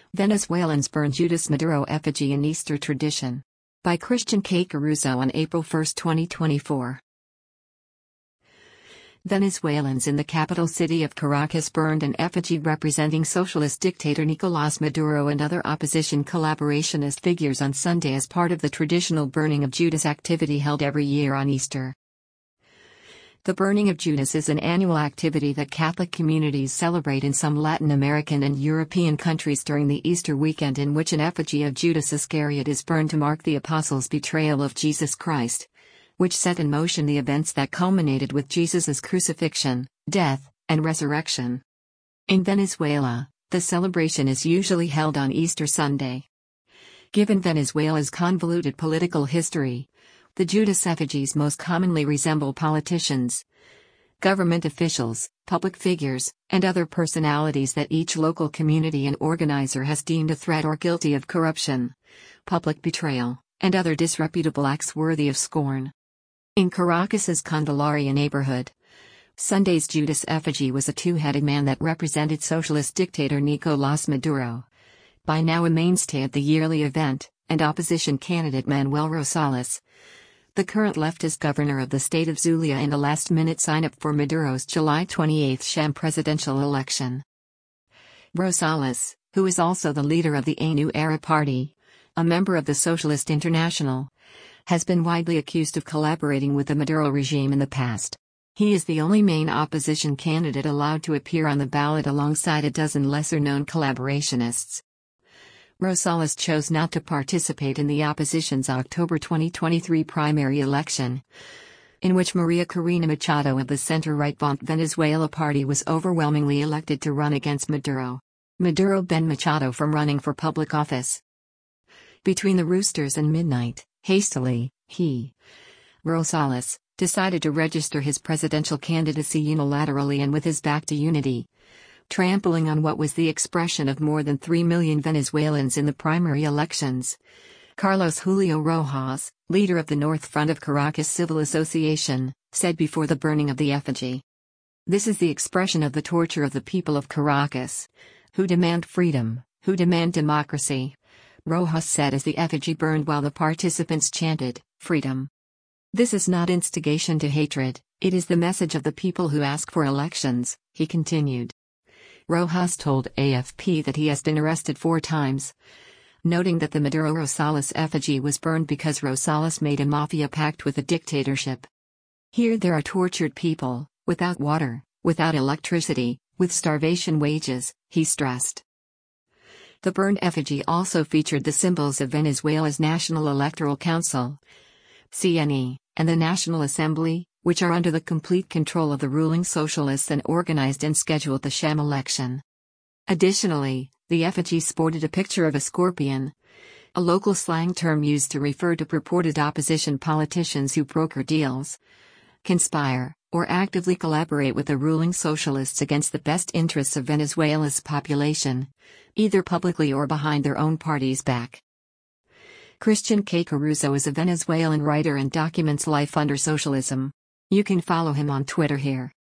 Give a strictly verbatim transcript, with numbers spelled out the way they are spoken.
Venezuelans burn Judas Maduro effigy in Easter tradition. By Christian K. Caruso on April first, twenty twenty-four. Venezuelans in the capital city of Caracas burned an effigy representing socialist dictator Nicolás Maduro and other opposition collaborationist figures on Sunday as part of the traditional burning of Judas activity held every year on Easter. The burning of Judas is an annual activity that Catholic communities celebrate in some Latin American and European countries during the Easter weekend, in which an effigy of Judas Iscariot is burned to mark the apostles' betrayal of Jesus Christ, which set in motion the events that culminated with Jesus' crucifixion, death, and resurrection. In Venezuela, the celebration is usually held on Easter Sunday. Given Venezuela's convoluted political history, the Judas effigies most commonly resemble politicians, government officials, public figures, and other personalities that each local community and organizer has deemed a threat or guilty of corruption, public betrayal, and other disreputable acts worthy of scorn. In Caracas's Candelaria neighborhood, Sunday's Judas effigy was a two-headed man that represented socialist dictator Nicolás Maduro, by now a mainstay at the yearly event, and opposition candidate Manuel Rosales, the current leftist governor of the state of Zulia, in a last-minute sign-up for Maduro's July twenty-eighth sham presidential election. Rosales, who is also the leader of the A New Era party, a member of the Socialist International, has been widely accused of collaborating with the Maduro regime in the past. He is the only main opposition candidate allowed to appear on the ballot alongside a dozen lesser-known collaborationists. Rosales chose not to participate in the opposition's October twenty twenty-three primary election, in which Maria Corina Machado of the center-right Vont Venezuela party was overwhelmingly elected to run against Maduro. Maduro banned Machado from running for public office. Between the roosters and midnight, hastily, he, Rosales, decided to register his presidential candidacy unilaterally and with his back to unity, trampling on what was the expression of more than three million Venezuelans in the primary elections. Carlos Julio Rojas, leader of the North Front of Caracas Civil Association, said before the burning of the effigy, "This is the expression of the torture of the people of Caracas, who demand freedom, who demand democracy," Rojas said as the effigy burned while the participants chanted, "Freedom." "This is not instigation to hatred, it is the message of the people who ask for elections," he continued. Rojas told A F P that he has been arrested four times, noting that the Maduro Rosales effigy was burned because Rosales made a mafia pact with the dictatorship. "Here there are tortured people, without water, without electricity, with starvation wages," he stressed. The burned effigy also featured the symbols of Venezuela's National Electoral Council, C N E, and the National Assembly, which are under the complete control of the ruling socialists and organized and scheduled the sham election. Additionally, the effigy sported a picture of a scorpion, a local slang term used to refer to purported opposition politicians who broker deals, conspire, or actively collaborate with the ruling socialists against the best interests of Venezuela's population, either publicly or behind their own party's back. Christian K. Caruso is a Venezuelan writer and documents life under socialism. You can follow him on Twitter here.